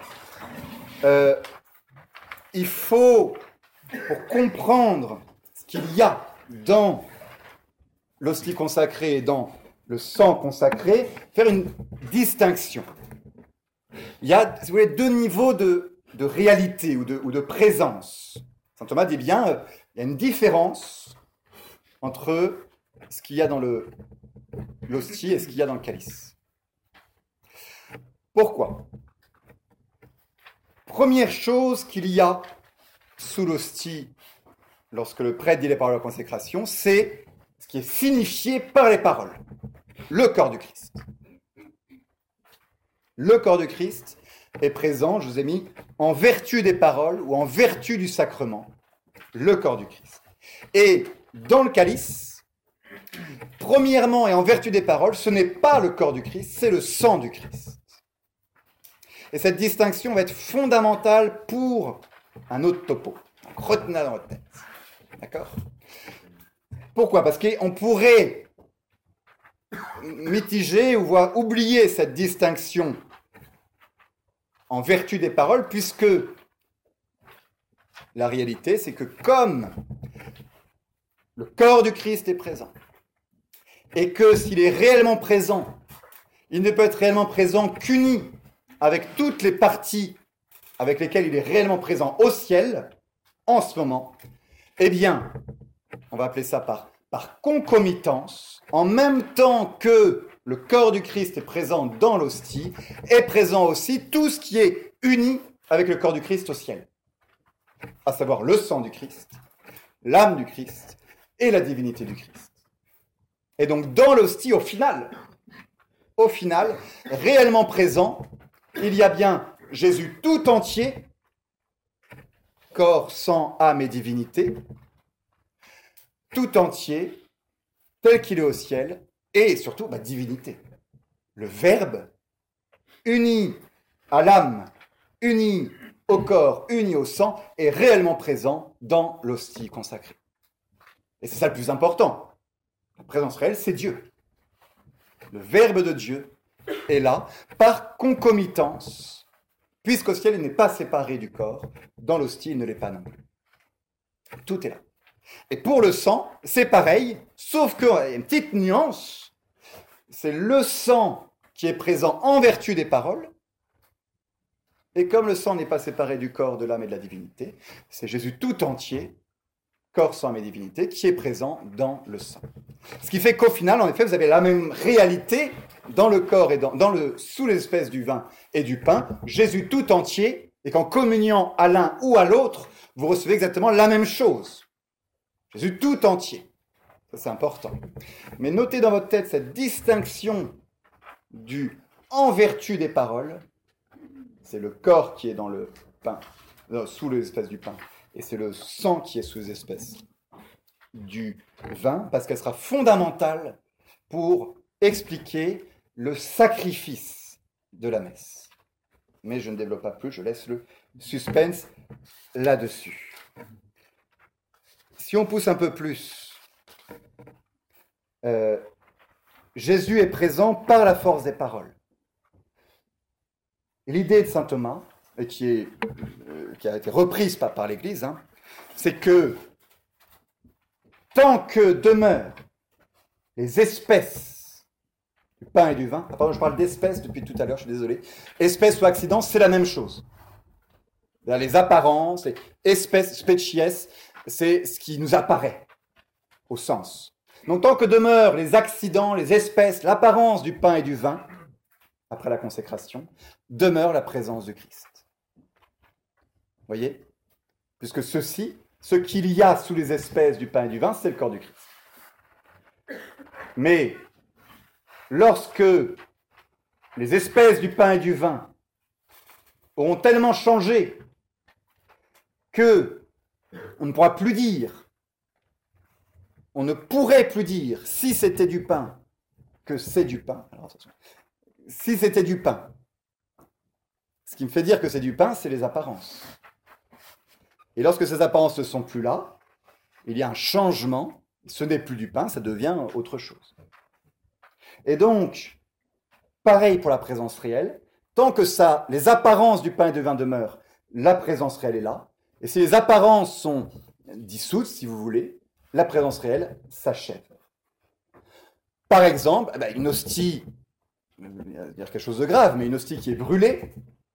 Il faut, pour comprendre ce qu'il y a dans l'hostie consacrée et dans le sang consacré, faire une distinction. Il y a, si vous voulez, 2 niveaux de réalité ou de présence. Saint Thomas dit bien, il y a une différence entre ce qu'il y a dans l'hostie et ce qu'il y a dans le calice. Pourquoi? Première chose qu'il y a sous l'hostie, lorsque le prêtre dit les paroles de la consécration, c'est ce qui est signifié par les paroles. Le corps du Christ. Le corps du Christ est présent, je vous ai mis, en vertu des paroles ou en vertu du sacrement. Le corps du Christ. Et dans le calice, premièrement et en vertu des paroles, ce n'est pas le corps du Christ, c'est le sang du Christ. Et cette distinction va être fondamentale pour un autre topo. Donc, retenez dans votre tête. D'accord ? Pourquoi ? Parce qu'on pourrait mitiger ou voire oublier cette distinction en vertu des paroles, puisque la réalité, c'est que comme le corps du Christ est présent, et que s'il est réellement présent, il ne peut être réellement présent qu'uni avec toutes les parties avec lesquelles il est réellement présent au ciel, en ce moment, eh bien, on va appeler ça par concomitance, en même temps que le corps du Christ est présent dans l'hostie, est présent aussi tout ce qui est uni avec le corps du Christ au ciel, à savoir le sang du Christ, l'âme du Christ et la divinité du Christ. Et donc dans l'hostie, au final, réellement présent, il y a bien Jésus tout entier, corps, sang, âme et divinité, tout entier, tel qu'il est au ciel, et surtout, divinité. Le Verbe, uni à l'âme, uni au corps, uni au sang, est réellement présent dans l'hostie consacrée. Et c'est ça le plus important. La présence réelle, c'est Dieu. Le Verbe de Dieu est là, par concomitance, puisqu'au ciel, il n'est pas séparé du corps, dans l'hostie, il ne l'est pas non plus. Tout est là. Et pour le sang, c'est pareil, sauf qu'il y a une petite nuance, c'est le sang qui est présent en vertu des paroles, et comme le sang n'est pas séparé du corps, de l'âme et de la divinité, c'est Jésus tout entier, corps, sang et divinité, qui est présent dans le sang. Ce qui fait qu'au final, en effet, vous avez la même réalité dans le corps et sous l'espèce du vin et du pain, Jésus tout entier, et qu'en communiant à l'un ou à l'autre, vous recevez exactement la même chose. Jésus tout entier. Ça, c'est important. Mais notez dans votre tête cette distinction du en vertu des paroles. C'est le corps qui est dans le pain, sous l'espèce du pain, et c'est le sang qui est sous l'espèce du vin, parce qu'elle sera fondamentale pour expliquer le sacrifice de la messe. Mais je ne développe pas plus, je laisse le suspense là-dessus. Si on pousse un peu plus, Jésus est présent par la force des paroles. L'idée de saint Thomas, et qui a été reprise par l'Église, c'est que tant que demeurent les espèces du pain et du vin, pardon, je parle d'espèces depuis tout à l'heure, je suis désolé, espèces ou accidents, c'est la même chose. Les apparences, les espèces, species, c'est ce qui nous apparaît au sens. Donc tant que demeurent les accidents, les espèces, l'apparence du pain et du vin, après la consécration, demeure la présence du Christ. Vous voyez ? Puisque ce qu'il y a sous les espèces du pain et du vin, c'est le corps du Christ. Mais lorsque les espèces du pain et du vin auront tellement changé que on ne pourra plus dire, on ne pourrait plus dire si c'était du pain que c'est du pain. Alors attention, si c'était du pain, ce qui me fait dire que c'est du pain, c'est les apparences. Et lorsque ces apparences ne sont plus là, il y a un changement, ce n'est plus du pain, ça devient autre chose. Et donc, pareil pour la présence réelle, tant que les apparences du pain et du vin demeurent, la présence réelle est là. Et si les apparences sont dissoutes, si vous voulez, la présence réelle s'achève. Par exemple, une hostie, il y a quelque chose de grave, mais une hostie qui est brûlée,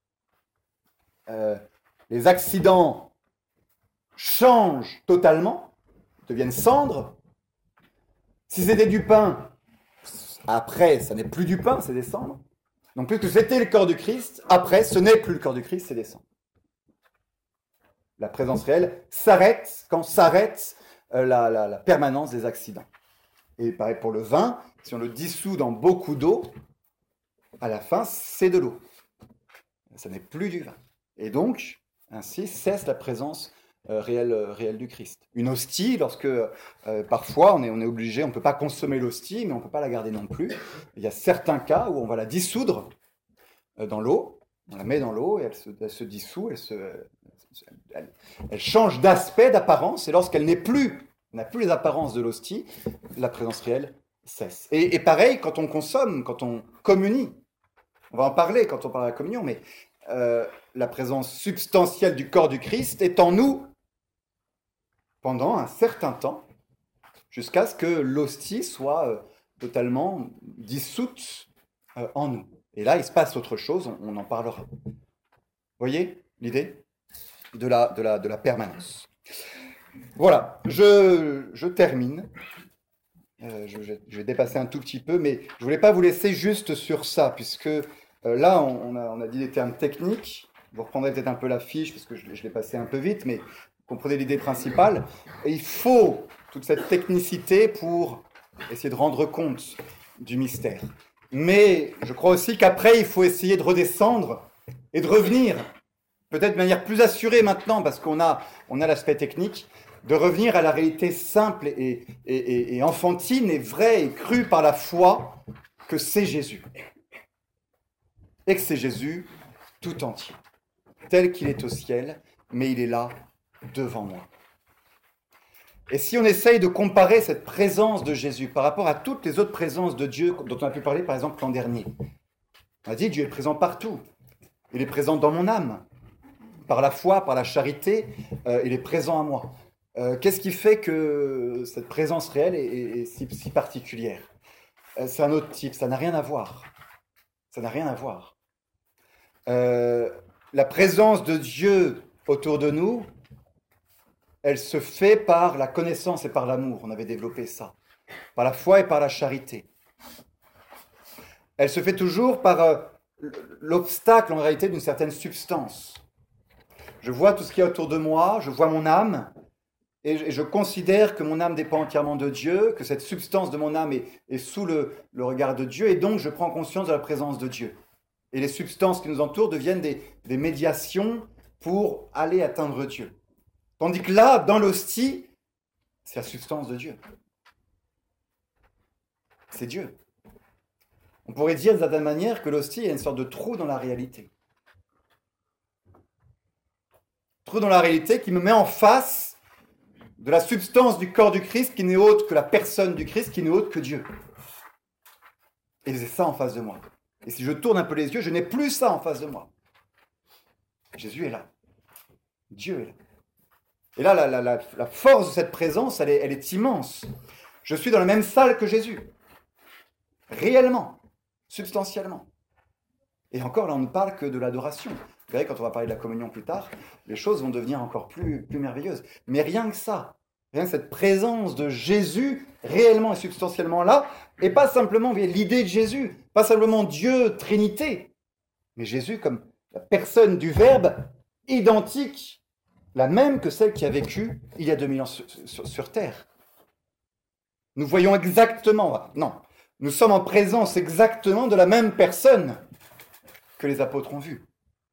les accidents changent totalement, deviennent cendres. Si c'était du pain, après, ça n'est plus du pain, c'est des cendres. Donc, puisque c'était le corps du Christ, après, ce n'est plus le corps du Christ, c'est des cendres. La présence réelle s'arrête quand s'arrête la permanence des accidents. Et pareil pour le vin, si on le dissout dans beaucoup d'eau, à la fin, c'est de l'eau. Ça n'est plus du vin. Et donc, ainsi cesse la présence réelle du Christ. Une hostie, lorsque parfois on est obligé, on ne peut pas consommer l'hostie, mais on ne peut pas la garder non plus. Il y a certains cas où on va la dissoudre dans l'eau, on la met dans l'eau et elle se dissout, elle change d'aspect, d'apparence, et lorsqu'elle n'a plus les apparences de l'hostie, la présence réelle cesse. Et pareil, quand on consomme, quand on communie, on va en parler quand on parle de la communion, mais la présence substantielle du corps du Christ est en nous pendant un certain temps, jusqu'à ce que l'hostie soit totalement dissoute en nous. Et là, il se passe autre chose, on en parlera. Vous voyez l'idée de la permanence. Voilà, je termine. Je vais dépasser un tout petit peu, mais je ne voulais pas vous laisser juste sur ça, puisque là, on a dit des termes techniques. Vous reprendrez peut-être un peu la fiche, parce que je l'ai passé un peu vite, mais vous comprenez l'idée principale. Et il faut toute cette technicité pour essayer de rendre compte du mystère. Mais je crois aussi qu'après, il faut essayer de redescendre et de revenir, peut-être de manière plus assurée maintenant, parce qu'on a l'aspect technique, de revenir à la réalité simple et enfantine et vraie et crue par la foi que c'est Jésus. Et que c'est Jésus tout entier, tel qu'il est au ciel, mais il est là devant moi. Et si on essaye de comparer cette présence de Jésus par rapport à toutes les autres présences de Dieu dont on a pu parler par exemple l'an dernier, on a dit Dieu est présent partout. Il est présent dans mon âme. Par la foi, par la charité, il est présent à moi. Qu'est-ce qui fait que cette présence réelle est si particulière ? C'est un autre type, ça n'a rien à voir. Ça n'a rien à voir. La présence de Dieu autour de nous, elle se fait par la connaissance et par l'amour. On avait développé ça. Par la foi et par la charité. Elle se fait toujours par l'obstacle, en réalité, d'une certaine substance. Je vois tout ce qu'il y a autour de moi, je vois mon âme, et je considère que mon âme dépend entièrement de Dieu, que cette substance de mon âme est sous le regard de Dieu, et donc je prends conscience de la présence de Dieu. Et les substances qui nous entourent deviennent des médiations pour aller atteindre Dieu. Tandis que là, dans l'hostie, c'est la substance de Dieu. C'est Dieu. On pourrait dire de certaine manière que l'hostie est une sorte de trou dans la réalité. Trou dans la réalité qui me met en face de la substance du corps du Christ qui n'est autre que la personne du Christ, qui n'est autre que Dieu. Et c'est ça en face de moi. Et si je tourne un peu les yeux, je n'ai plus ça en face de moi. Jésus est là. Dieu est là. Et là, la force de cette présence, elle est immense. Je suis dans la même salle que Jésus. Réellement. Substantiellement. Et encore, là, on ne parle que de l'adoration. Vous verrez, quand on va parler de la communion plus tard, les choses vont devenir encore plus merveilleuses. Mais rien que ça, rien que cette présence de Jésus, réellement et substantiellement là, et pas simplement l'idée de Jésus, pas simplement Dieu, Trinité, mais Jésus comme la personne du Verbe, identique, la même que celle qui a vécu il y a 2000 ans sur Terre. Nous voyons exactement, non, nous sommes en présence exactement de la même personne que les apôtres ont vue.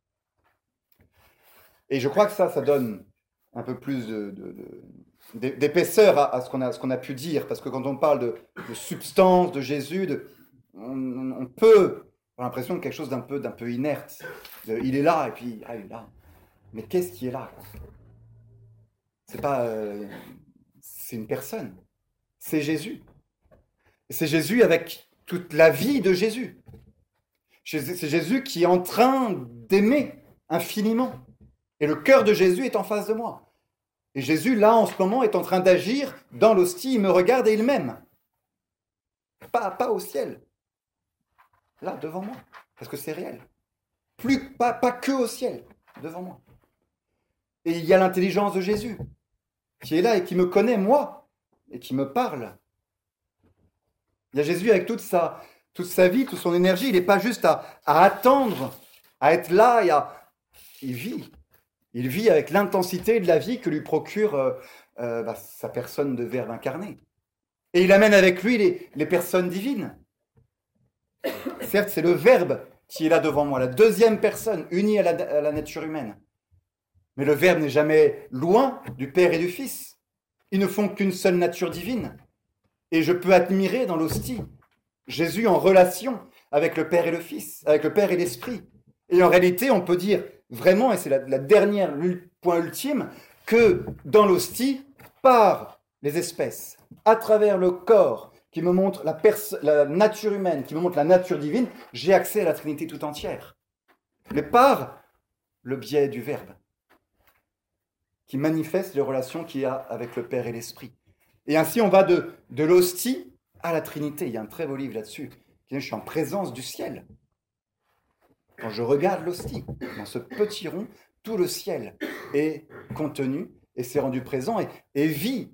Et je crois que ça donne un peu plus d'épaisseur à ce qu'on a pu dire, parce que quand on parle de substance de Jésus, on peut avoir l'impression de quelque chose d'un peu inerte. Il est là, et puis il est là. Mais qu'est-ce qui est là, quoi ? C'est pas... c'est une personne. C'est Jésus. Et c'est Jésus avec toute la vie de Jésus. C'est Jésus qui est en train d'aimer infiniment. Et le cœur de Jésus est en face de moi. Et Jésus, là, en ce moment, est en train d'agir dans l'hostie. Il me regarde et il m'aime. Pas au ciel. Là, devant moi. Parce que c'est réel. Pas que au ciel. Devant moi. Et il y a l'intelligence de Jésus qui est là et qui me connaît, moi, et qui me parle. Il y a Jésus avec toute sa vie, toute son énergie. Il n'est pas juste à attendre, à être là, il vit. Il vit avec l'intensité de la vie que lui procure sa personne de Verbe incarné. Et il amène avec lui les personnes divines. Certes, c'est le Verbe qui est là devant moi, la deuxième personne, unie à la nature humaine. Mais le Verbe n'est jamais loin du Père et du Fils. Ils ne font qu'une seule nature divine. Et je peux admirer dans l'hostie Jésus en relation avec le Père et le Fils, avec le Père et l'Esprit. Et en réalité, on peut dire vraiment, et c'est la dernière point ultime, que dans l'hostie, par les espèces, à travers le corps qui me montre la nature humaine, qui me montre la nature divine, j'ai accès à la Trinité tout entière. Mais par le biais du Verbe, qui manifeste les relations qu'il y a avec le Père et l'Esprit. Et ainsi, on va de l'hostie à la Trinité. Il y a un très beau livre là-dessus. Je suis en présence du ciel. Quand je regarde l'hostie, dans ce petit rond, tout le ciel est contenu et s'est rendu présent et vit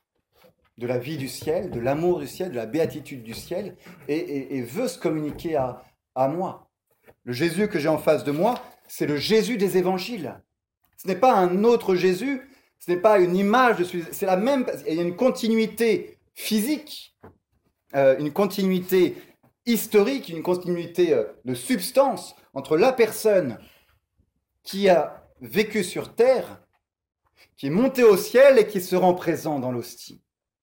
de la vie du ciel, de l'amour du ciel, de la béatitude du ciel et veut se communiquer à moi. Le Jésus que j'ai en face de moi, c'est le Jésus des évangiles. Ce n'est pas un autre Jésus, ce n'est pas une image de celui, c'est la même, il y a une continuité physique, une continuité historique, une continuité de substance entre la personne qui a vécu sur terre, qui est montée au ciel et qui se rend présent dans l'hostie.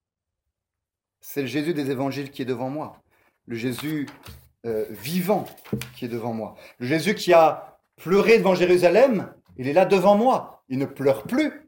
C'est le Jésus des évangiles qui est devant moi, le Jésus vivant qui est devant moi, le Jésus qui a pleuré devant Jérusalem, il est là devant moi, il ne pleure plus,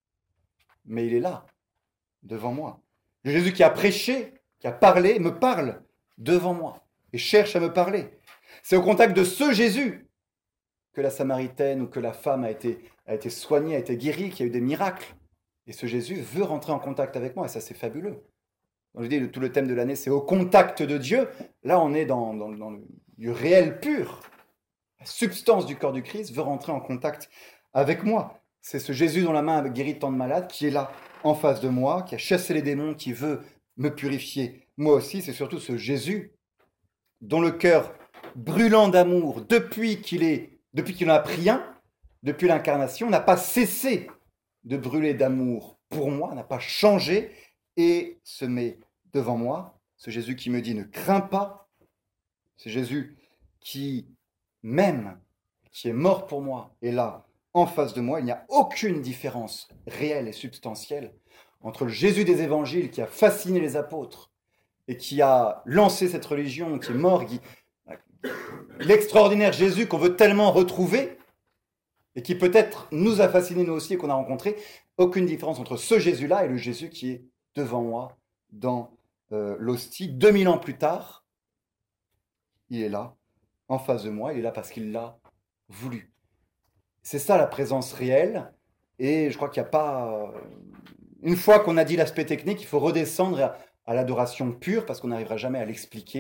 mais il est là, devant moi. Le Jésus qui a prêché, qui a parlé, me parle devant moi et cherche à me parler. C'est au contact de ce Jésus que la Samaritaine ou que la femme a été soignée, a été guérie, qu'il y a eu des miracles. Et ce Jésus veut rentrer en contact avec moi, et ça c'est fabuleux. Donc, je dis, tout le thème de l'année, c'est au contact de Dieu. Là, on est dans du réel pur. La substance du corps du Christ veut rentrer en contact avec moi. C'est ce Jésus dont la main a guéri tant de malades qui est là, en face de moi, qui a chassé les démons, qui veut me purifier. Moi aussi, c'est surtout ce Jésus dont le cœur brûlant d'amour, depuis qu'il en a pris un, depuis l'incarnation, n'a pas cessé de brûler d'amour pour moi, n'a pas changé et se met devant moi. Ce Jésus qui me dit ne crains pas, ce Jésus qui m'aime, qui est mort pour moi, est là, en face de moi. Il n'y a aucune différence réelle et substantielle entre le Jésus des évangiles qui a fasciné les apôtres et qui a lancé cette religion, qui est mort, l'extraordinaire Jésus qu'on veut tellement retrouver et qui peut-être nous a fascinés nous aussi et qu'on a rencontré. Aucune différence entre ce Jésus-là et le Jésus qui est devant moi dans l'hostie. 2000 ans plus tard, il est là, en face de moi, il est là parce qu'il l'a voulu. C'est ça la présence réelle, et je crois qu'il n'y a pas... Une fois qu'on a dit l'aspect technique, il faut redescendre à l'adoration pure, parce qu'on n'arrivera jamais à l'expliquer.